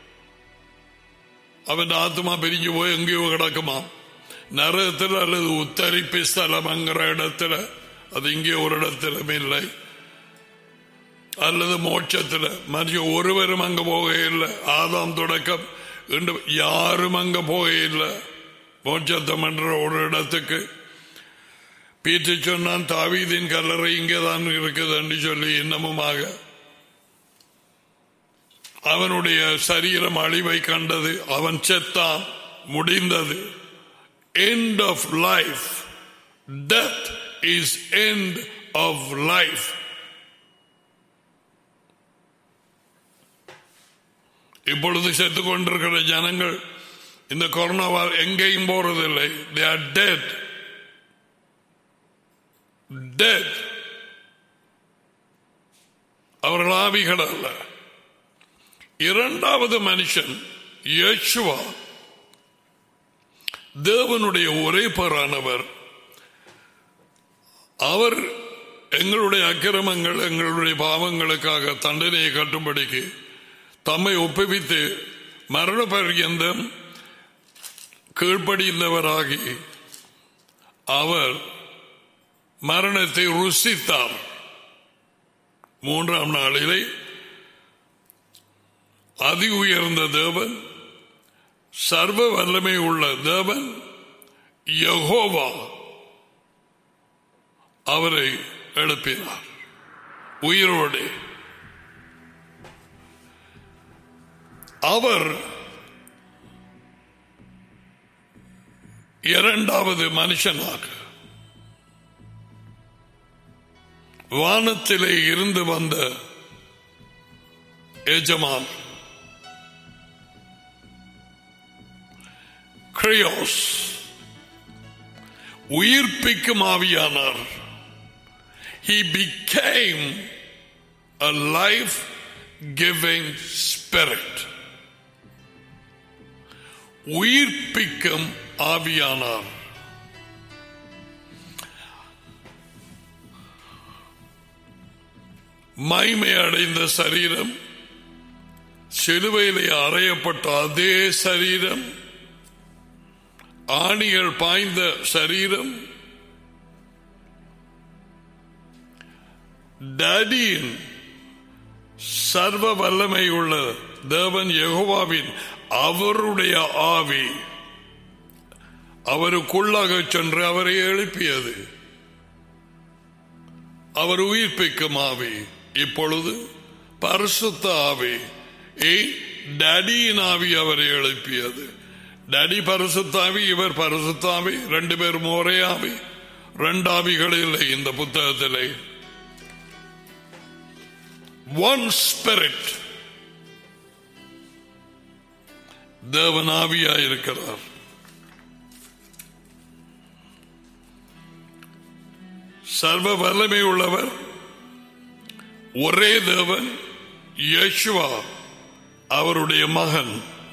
அவன் ஆத்மா பிரிஞ்சு போய் எங்கேயோ கிடக்குமா, நரகத்தில் அல்லது உத்தரிப்பு ஸ்தலம் என்கிற இடத்துல. அது இங்கே ஒரு இடத்திலும் இல்லை. அல்லது மோட்சத்தில் மனுஷன் ஒருவரும் அங்க போக இல்லை. ஆதாம் தொடக்கம் யாரும் அங்க போக இல்லை மோட்சத்தம் என்ற ஒரு இடத்துக்கு. பீட்டு சொன்னான், தாவீதின் கல்லறை இங்கேதான் இருக்குது என்று சொல்லி இன்னமுமாக அவனுடைய சரீரம் அழிவை கண்டது. அவன் செத்தான், முடிந்தது. End of life. Death is end of life. இப்பொழுது செத்துக் கொண்டிருக்கிற ஜனங்கள் இந்த கொரோனாவால் எங்கேயும் போறதில்லை. They are dead. Dead. அவர்கள் ஆவிகள் அல்ல. இரண்டாவது மனுஷன் யேசுவா, தேவனுடைய ஒரே பேரானவர். அவர் எங்களுடைய அக்கிரமங்கள் எங்களுடைய பாவங்களுக்காக தண்டனையை கட்டும்படிக்கு தம்மை ஒப்புவித்து மரண பர்யந்தம் கீழ்ப்படிந்தவராகி அவர் மரணத்தை ருசித்தார். மூன்றாம் நாளிலே அதி உயர்ந்த தேவன், சர்வ வல்லமை உள்ள தேவன் யெகோவா அவரை எழுப்பினார் உயிரோடு. அவர் இரண்டாவது மனுஷனாக வானத்திலே இருந்து வந்த எஜமான் கிரியோஸ், உயிர்ப்பிக்கும் ஆவியானார். He became a life-giving spirit. உயிர்ப்பிக்கும் ஆவியானார். மகிமை அடைந்த சரீரம், சிலுவையிலே அறையப்பட்ட அதே சரீரம், ஆணிகள் பாய்ந்த சரீரம், டாடியின் சர்வ வல்லமை உள்ள தேவன் யெகோவாவின் அவருடைய ஆவி அவருக்குள்ளாக சென்று அவரை எழுப்பியது. அவர் உயிர்ப்பிக்கும் ஆவி. இப்பொழுது பரிசுத்த ஆவி, டாடியின் ஆவி அவரை எழுப்பியது. டாடி பரிசுத்தாவி, இவர் பரிசுத்தாவி, ரெண்டு பேரும் ஒரே ஆவி. ரெண்டு ஆவிகள் இல்லை இந்த புத்தகத்திலே. One spirit. தேவன் ஆவியாயிருக்கிறார். சர்வ வல்லமை உள்ளவர் ஒரே தேவன் யேசுவா அவருடைய மகன்.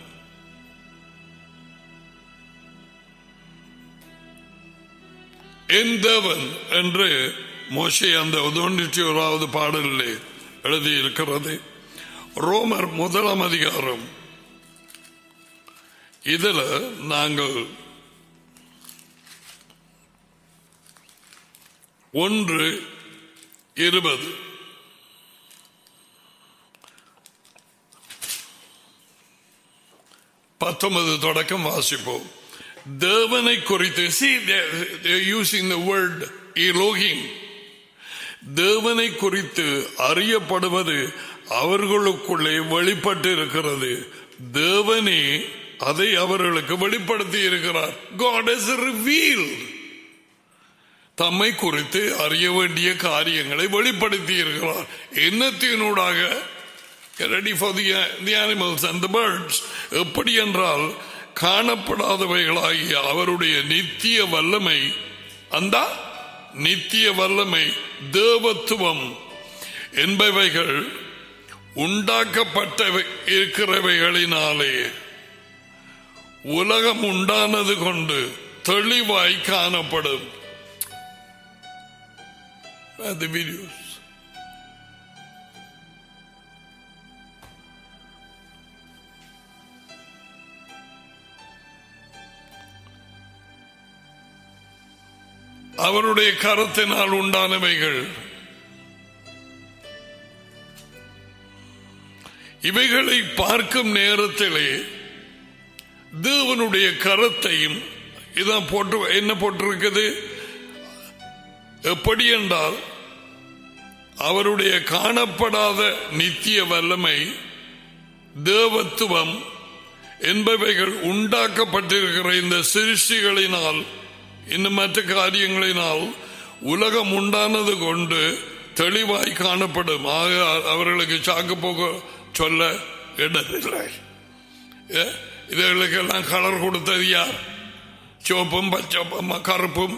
என் தேவன் என்று மோசே அந்த தொண்ணூற்றி ஓராவது பாடலிலே எழுதியிருக்கிறது. ரோமர் முதலாம் அதிகாரம். இதுல நாங்கள் ஒன்று இருபது பத்தொன்பது தொடக்கம் வாசிப்போம். தேவனை குறித்து, see they are using the word Elohim. தேவனை குறித்து அறியப்படுவது அவர்களுக்குள்ளே வெளிப்பட்டு இருக்கிறது. தேவனே அதை அவர்களுக்கு வெளிப்படுத்தி இருக்கிறார். God has revealed. தம்மை குறித்து அறிய வேண்டிய காரியங்களை வெளிப்படுத்தி இருக்கிறார். என்னத்தினூடாக? ready for the, the animals and the birds. எப்படி என்றால் காணப்படாதவைகளாகிய அவருடைய நித்திய வல்லமை, அந்த நித்திய வல்லமை, தேவத்துவம் என்பவைகள் உண்டாக்கப்பட்ட இருக்கிறவைகளினாலே உலகம் உண்டானது கொண்டு தெளிவாய் காணப்படும். The videos. அவருடைய கரத்தினால் உண்டானவைகள் இவைகளை பார்க்கும் நேரத்திலே தேவனுடைய கரத்தையும் இதான் போட்டு என்ன போட்டிருக்குது? எப்படி என்றால் அவருடைய காணப்படாத நித்திய வல்லமை, தேவத்துவம் என்பவைகள் உண்டாக்கப்பட்டிருக்கிற இந்த சிருஷ்டிகளினால், இன்னும் மற்ற காரியங்களினால் உலகம் உண்டானது கொண்டு தெளிவாய் காணப்படும். ஆக அவர்களுக்கு சாக்கு போக சொல்ல இடமில்லை. இதுகளுக்கெல்லாம் கலர் கொடுத்தது யார்? சிவப்பும் பச்சப்பும் கருப்பும்.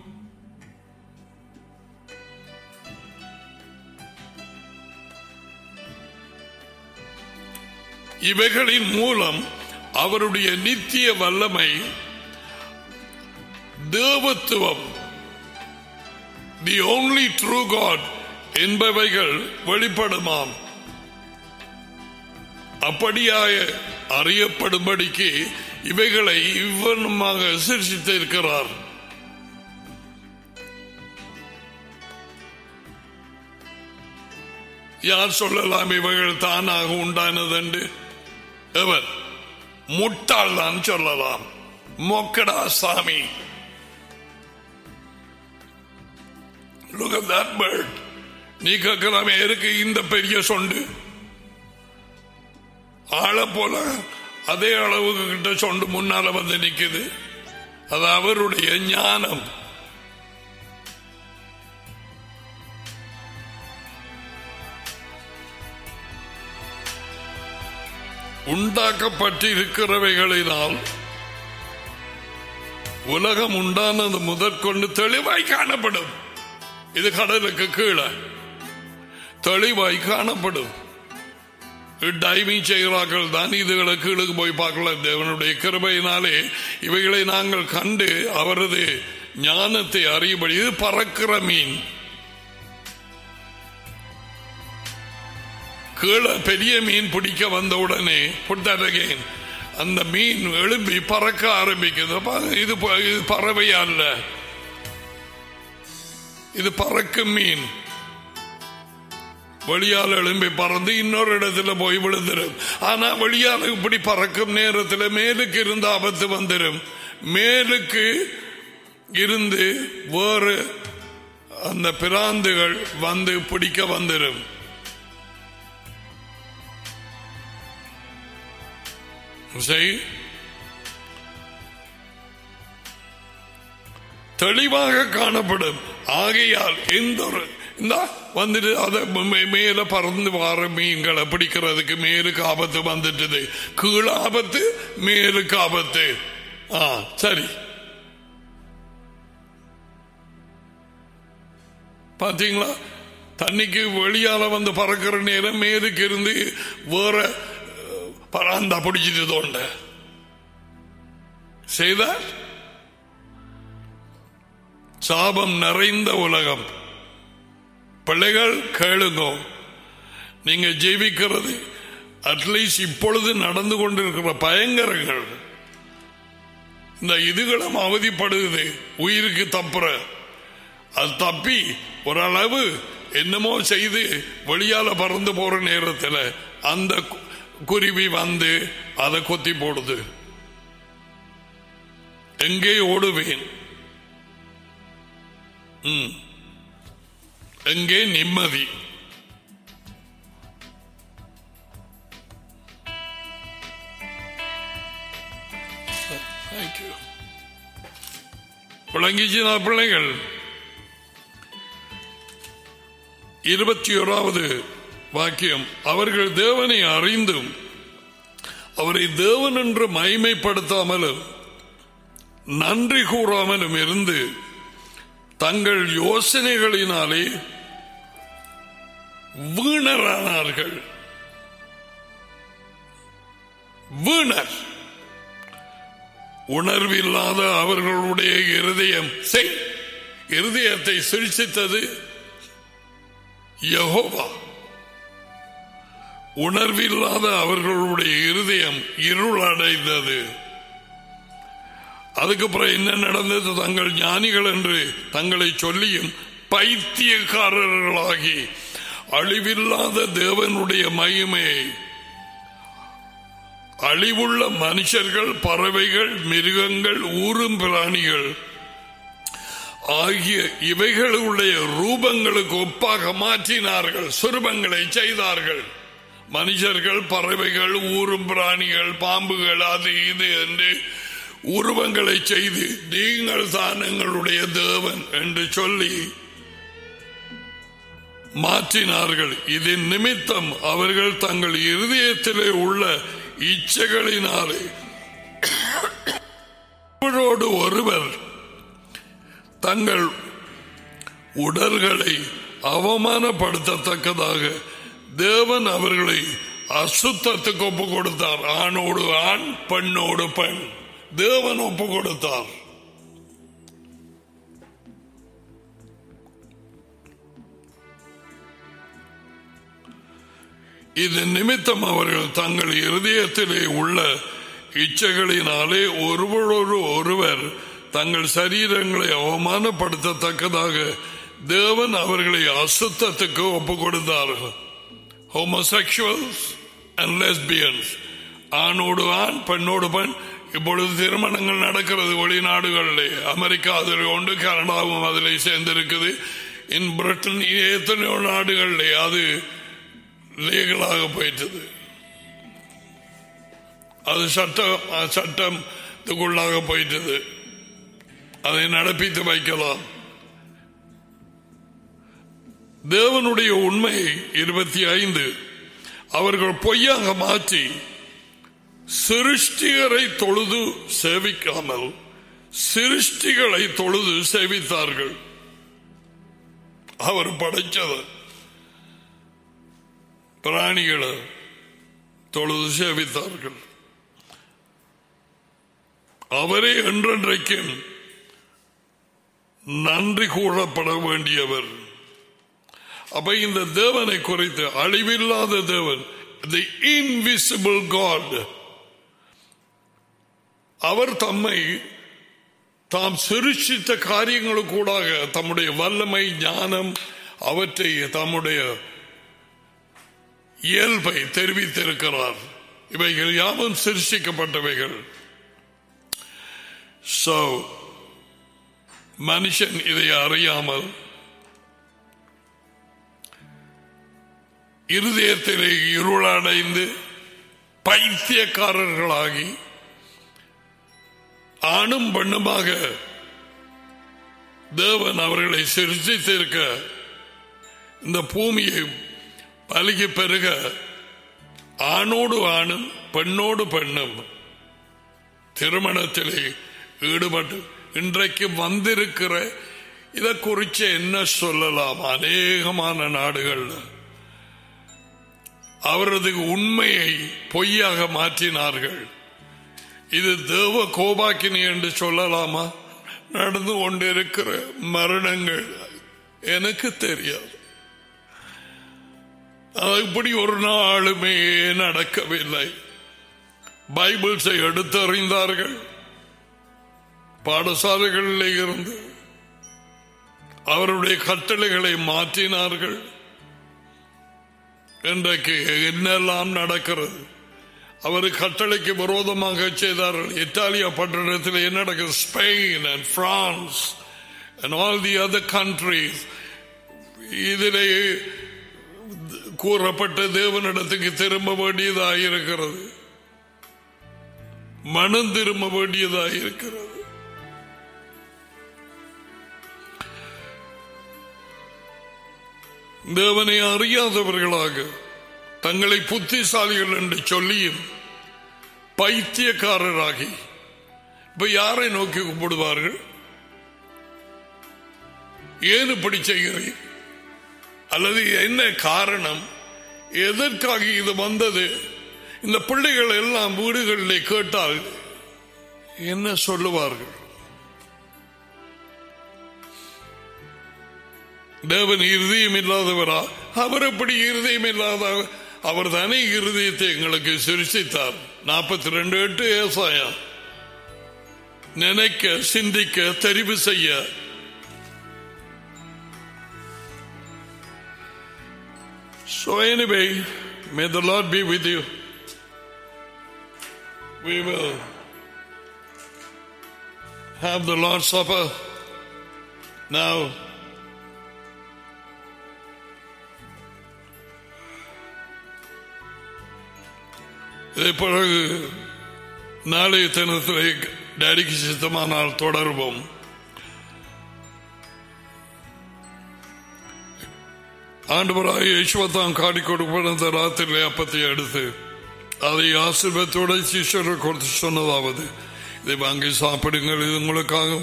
இவைகளின் மூலம் அவருடைய நித்திய வல்லமை, தேவத்துவம், தி only true God என்பவைகள் வெளிப்படுமாம். அப்படியாக அறியப்படும்படிக்கு இவைகளை இவ்வளமாக சிருஷ்டித்திருக்கிறார். யார் சொல்லலாம் இவைகள் தானாக உண்டானது என்று? எவர்? முட்டாள் தான் சொல்லலாம். மொக்கடா சாமி. Look at that bird. நீ கேட்கலாமே, இருக்கு இந்த பெரிய சொண்டு ஆள போல அதே அளவுக்கு கிட்ட சொண்டு முன்னால வந்து நிக்குது. அது அவருடைய ஞானம். உண்டாக்கப்பட்டிருக்கிறவைகளினால் உலகம் உண்டானது முதற்கொண்டு தெளிவாய் காணப்படும். இது கடலுக்கு கீழே தெளிவாய் காணப்படும். டைவிங் செய்கிறார்கள் தான் இதுகளை கீழுக்கு போய் பார்க்கலாம். தேவனுடைய கிருபையினாலே இவைகளை நாங்கள் கண்டு அவரது ஞானத்தை அறியபடி. இது பறக்கிற மீன். கீழே பெரிய மீன் பிடிக்க வந்தவுடனே புட்டகைன் அந்த மீன் எழும்பி பறக்க ஆரம்பிக்குது. இது பறவை அல்ல, இது பறக்கும் மீன். வெளியால் எழும்பி பறந்து இன்னொரு இடத்துல போய் விழுந்துடும். ஆனா வெளியால் இப்படி பறக்கும் நேரத்தில் மேலுக்கு இருந்து ஆபத்து வந்துடும். மேலுக்கு இருந்து வேறு அந்த பிராந்துகள் வந்து பிடிக்க வந்துடும். தெளிவாக காணப்படும். ஆகையால் எந்த ஒரு இந்த வந்துட்டு அதை மேல பறந்து வார மீன்களை பிடிக்கிறதுக்கு மேலுக்கு ஆபத்து வந்துட்டது. கீழே ஆபத்து, மேலுக்கு ஆபத்து. ஆ சரி, பாத்தீங்களா? தண்ணிக்கு வெளியால வந்து பறக்கிற நேரம் மேலுக்கு இருந்து வேற பராந்தா பிடிச்சிட்டு தோண்ட செய்த சாபம் நிறைந்த உலகம். பிள்ளைகள் கேளுங்கோ, நீங்க ஜீவிக்கிறது அட்லீஸ்ட் இப்பொழுது நடந்து கொண்டிருக்கிற பயங்கரங்கள், இந்த இதுகளும் அவதிப்படுது உயிருக்கு தப்புற. அது தப்பி ஓரளவு என்னமோ செய்து வெளியால பறந்து போற நேரத்தில் அந்த குருவி வந்து அதை கொத்தி போடுது. எங்கே ஓடுவேன்? எங்கே நிம்மதி? விளங்கிச்சு பிள்ளைகள்? இருபத்தி ஓராவது வாக்கியம், அவர்கள் தேவனை அறிந்தும் அவரை தேவன் என்று மகிமைப்படுத்தாமலும் நன்றி கூறாமலும் இருந்து தங்கள் யோசனைகளினாலே வீணரானார்கள். வீணர், உணர்வில்லாத அவர்களுடைய இருதயம், இருதயத்தை சிருஷ்டித்தது யெகோவா. உணர்வில்லாத அவர்களுடைய இருதயம் இருளடைந்தது. அதுக்கப்புறம் என்ன நடந்தது? தங்கள் ஞானிகள் என்று தங்களை சொல்லியும் பைத்தியக்காரர்களாகி அழிவில்லாத தேவனுடைய மகிமையை, அழிவுள்ள மனுஷர்கள், பறவைகள், மிருகங்கள், ஊரும் பிராணிகள் ஆகிய இவைகளுடைய ரூபங்களுக்கு ஒப்பாக மாற்றினார்கள். சுரூபங்களை செய்தார்கள். மனுஷர்கள், பறவைகள், ஊரும் பிராணிகள், பாம்புகள், அது இது என்று உருவங்களை செய்து நீங்கள் தான் எங்களுடைய தேவன் என்று சொல்லி மாற்றினார்கள். இதன் நிமித்தம் அவர்கள் தங்கள் இருதயத்திலே உள்ள இச்சைகளினாலே ஒருவரோடு ஒருவர் தங்கள் உடல்களை அவமானப்படுத்தத்தக்கதாக தேவன் அவர்களை அசுத்தத்துக்கு ஒப்பு கொடுத்தார். ஆணோடு ஆண், பெண்ணோடு பெண் தேவன் ஒப்பு கொடுத்தார். இது நிமித்தம் அவர்கள் தங்கள் இருதயத்திலே உள்ள இச்சைகளினாலே ஒருவரோடு ஒருவர் தங்கள் சரீரங்களை அவமானப்படுத்தத்தக்கதாக தேவன் அவர்களை அசுத்தத்துக்கு ஒப்பு கொடுத்தார்கள். ஹோமோசெக்சுவல்ஸ் அண்ட் லெஸ்பியன்ஸ், ஆணோடு ஆண், பெண்ணோடு பெண். இப்பொழுது திருமணங்கள் நடக்கிறது வெளிநாடுகளிலே. அமெரிக்கா அதில் உண்டு, கனடாவும் அதில் சேர்ந்திருக்குது. இன் பிரிட்டன் எத்தனையோ நாடுகளிலே அது லீகலாக போயிட்டது. அது சட்டம் சட்டத்துக்குள்ளாக போயிட்டது. அதை நடப்பித்து வைக்கலாம். தேவனுடைய உண்மை இருபத்தி ஐந்து, அவர்கள் பொய்யாக மாற்றி சிருஷ்டிகரை தொழுது சேவிக்காமல் சிருஷ்டிகளை தொழுது சேவித்தார்கள். அவர் படைச்சது பிராணிகளை தொழுது சேவித்தார்கள். அவரே என்றென்றைக்கும் நன்றி கூறப்பட வேண்டியவர். அப்ப இந்த தேவனை குறித்து, அழிவில்லாத தேவன், தி இன்விசிபிள் காட், அவர் தம்மை தாம் சிருஷ்டித்த காரியங்களுக்கூடாக தம்முடைய வல்லமை, ஞானம், அவற்றை தம்முடைய இயல்பை தெரிவித்திருக்கிறார். இவைகள் யாவும் சிருஷ்டிக்கப்பட்டவைகள். சோ மனுஷன் இதை அறியாமல் இருதயத்திலே இருளடைந்து பைத்தியக்காரர்களாகி ஆணும் பெண்ணுமாக தேவன் அவர்களை சிருஷ்டித்திருக்க இந்த பூமியை பலுகி பெருக ஆணோடு ஆணும் பெண்ணோடு பெண்ணும் திருமணத்திலே ஈடுபட்டு இன்றைக்கு வந்திருக்கிற இதை குறித்து என்ன சொல்லலாம்? அநேகமான நாடுகள் அவரது உண்மையை பொய்யாக மாற்றினார்கள். இது தேவ கோபாக்கினி என்று சொல்லலாமா? நடந்து கொண்டிருக்கிற மரணங்கள் எனக்கு தெரியாது. இப்படி ஒரு நாளுமே நடக்கவில்லை. பைபிள்ஸை எடுத்தறிந்தார்கள். பாடசாலைகளில் இருந்து அவருடைய கட்டளைகளை மாற்றினார்கள். இன்றைக்கு என்னெல்லாம் நடக்கிறது? அவர் கட்டளைக்கு விரோதமாக செய்தார்கள். இத்தாலியா பட்டணத்தில் என்ன நடக்கிறது? Spain and France and all the other countries. இதிலே கூறப்பட்ட தேவனிடத்துக்கு திரும்ப வேண்டியதாக இருக்கிறது. மனம் திரும்ப வேண்டியதாக இருக்கிறது. தேவனை அறியாதவர்களாக தங்களை புத்திசாலிகள் என்று சொல்லியும் பைத்தியக்காரராகி இப்ப யாரை நோக்கி கூப்பிடுவார்கள்? ஏன் இப்படி செய்கிறீர்கள்? அல்லது என்ன காரணம்? எதற்காக இது வந்தது? இந்த பிள்ளைகள் எல்லாம் வீடுகளிலே கேட்டால் என்ன சொல்லுவார்கள்? தேவன் இருதயம் இல்லாதவரா? அவர் எப்படி இருதயம் இல்லாத? அவர் தானே இருதயத்தை எங்களுக்கு சிருஷ்டித்தார். நாற்பத்தி ரெண்டு எட்டு ஏசாயா. நினைக்க, சிந்திக்க, தெரிவு செய்ய. So anyway, may the Lord be with you. We will have the Lord's Supper now. இதே பிறகு நாளைய தினத்திலே டேடிக்கு சித்தமானால் தொடர்வோம். ஆண்டவராய் யேசுவத்தான் காடி கொடுப்பத ராத்திரிலே அப்பத்தை எடுத்து அதை ஆசீர்வாதத்தோட சீஷரை கொடுத்து சொன்னதாவது, இதை வாங்கி சாப்பிடுங்கள், இது உங்களுக்காக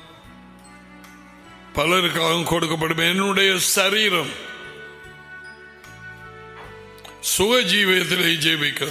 பலருக்காக கொடுக்கப்படும் என்னுடைய சரீரம். சுக ஜீவியத்திலே ஜீவிக்க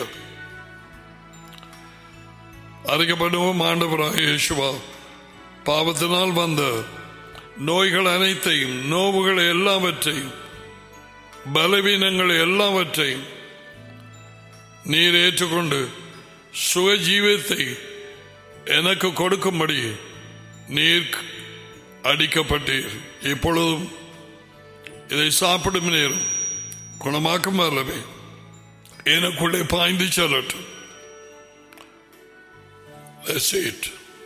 அறிக்கப்படுவோம். ஆண்டவராக இயேசுவா, பாவத்தினால் வந்த நோய்கள் அனைத்தையும், நோவுகள் எல்லாவற்றையும், பலவீனங்கள் எல்லாவற்றையும் நீர் ஏற்றுக்கொண்டு சுக ஜீவியத்தை எனக்கு கொடுக்கும்படி நீர் அடிக்கப்பட்டீர். இப்பொழுதும் இதை சாப்பிடும் நேரம் குணமாக்கும் அல்லவே எனக்குள்ளே பாய்ந்து செல்லட்டும். Let's eat.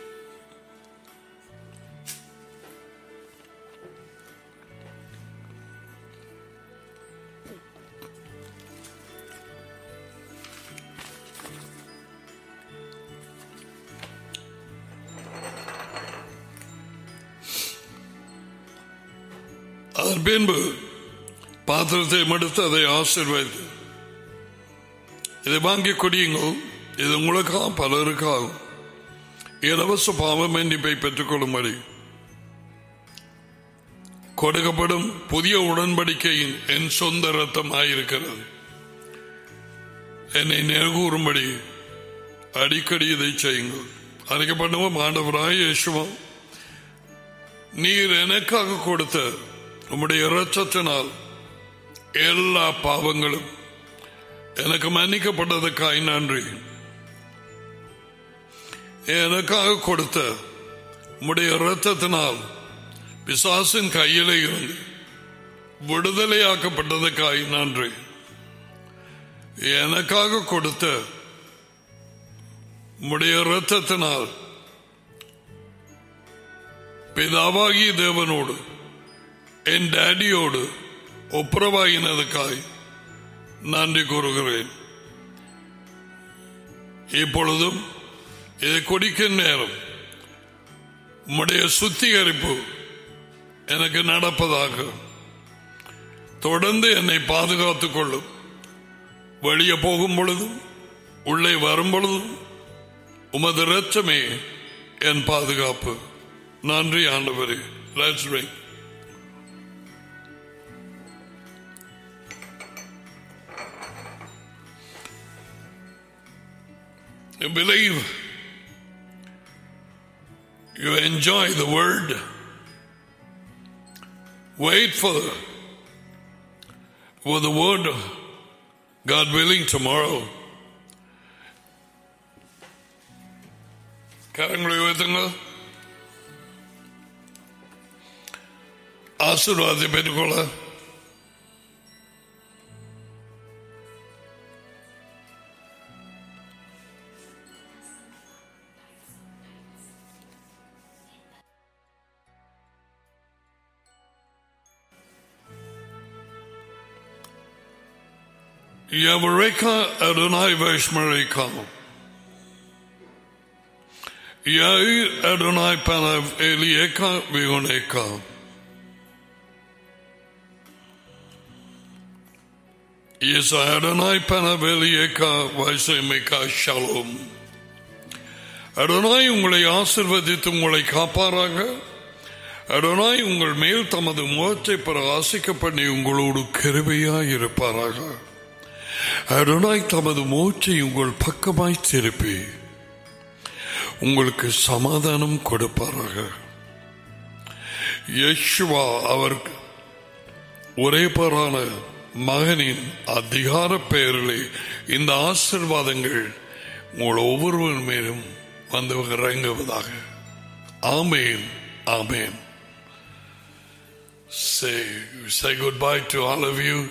அதன் பின்பு பாத்திரத்தை மடுத்து அதை ஆசீர்வதித்து, இதை வாங்கி குடியுங்கள், இது உங்களுக்காக பலருக்காகும் இலவச பாவ மன்னிப்பை பெற்றுக் கொள்ளும்படி கொடுக்கப்படும் புதிய உடன்படிக்கையின் என் சொந்த ரத்தம் ஆயிருக்கிறது. என்னை நினைவுகூரும்படி அடிக்கடி இதை செய்யுங்கள். அறிக்கப்படுவோம். ஆண்டவராய் இயேசுவா, நீர் எனக்காக கொடுத்த உம்முடைய இரத்தத்தினால் எல்லா பாவங்களும் எனக்கு மன்னிக்கப்பட்டதுக்காய் நன்றி. எனக்காக கொடுத்த உம்முடைய இரத்தத்தினால் பிசாசின் கையிலே இருந்து விடுதலையாக்கப்பட்டதுக்காய் நன்றி. எனக்காக கொடுத்த உம்முடைய இரத்தத்தினால் பிதாவாகி தேவனோடு என் டாடியோடு ஒப்புரவாகினதுக்காய் நன்றி கூறுகிறேன். இப்பொழுதும் இதை குடிக்கும் நேரம் உம்முடைய சுத்திகரிப்பு எனக்கு நடப்பதாக தொடர்ந்து என்னை பாதுகாத்துக் கொள்ளும். வெளியே போகும் பொழுதும் உள்ளே வரும் பொழுதும் உமது இரத்தமே என் பாதுகாப்பு. நன்றி ஆண்டவரே. Let's drink. You believe, you enjoy the word, wait for the, for the word, God willing, tomorrow. கரங்களை உயர்த்துங்க. ஆசீர்வாதத்தை பெற்றுக்கொள்ள Yavareka Adonai Veshmareka Yair Adonai Panav Elieka Vioneka Yes, Adonai Panavelieka Vaisemeka Shalom. Adonai உங்களை ஆசீர்வதித்து உங்களை காப்பாராக. Adonai உங்கள் மேல் தமது முகத்தை பிரகாசிக்க பண்ணி உங்களோடு கிருபையாய் இருப்பாராக. Adonai தமது முகத்தை உங்கள் பக்கமாய் திருப்பி உங்களுக்கு சமாதானம் கொடுப்பாராக. யெஷுவா அவர் ஒரே பேரான மகனின் அதிகார பெயரிலே இந்த ஆசீர்வாதங்கள் உங்கள் ஒவ்வொருவர் மேலும் வந்து இறங்குவதாக. ஆமேன், ஆமேன். Say, say goodbye to all of you.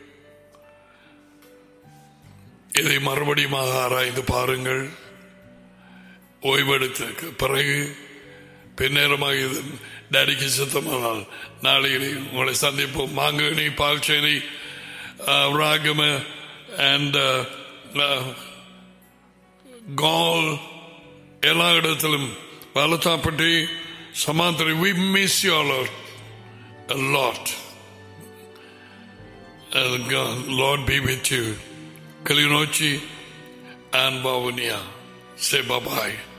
இதை மறுபடியும் ஆராய்ந்து பாருங்கள். ஓய்வெடுத்த பிறகு பின்னேரமாக இது டேடிக்கு சித்தமானால் நாளையிலே உங்களை சந்திப்போம். மாங்கனி, பால்ச்சேரி, ராகம அண்ட் கால் எல்லா இடத்திலும் வலத்தாப்பட்டி சமாந்திரி. We miss you all a lot. And God, Lord be with you. Kalinochi and Vavuniya. Say bye-bye.